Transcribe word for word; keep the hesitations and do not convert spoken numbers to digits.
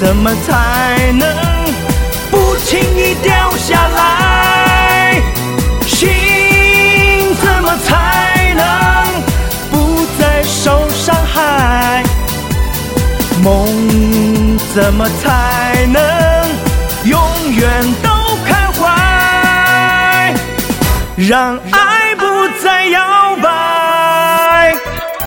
怎么才能不轻易掉下来？心怎么才能不再受伤害？梦怎么才能永远都开怀？让爱不再遥